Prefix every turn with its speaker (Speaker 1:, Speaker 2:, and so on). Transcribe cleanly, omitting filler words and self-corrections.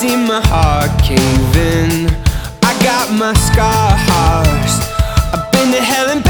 Speaker 1: seen my heart cave in. I got my scars. I've been to hell and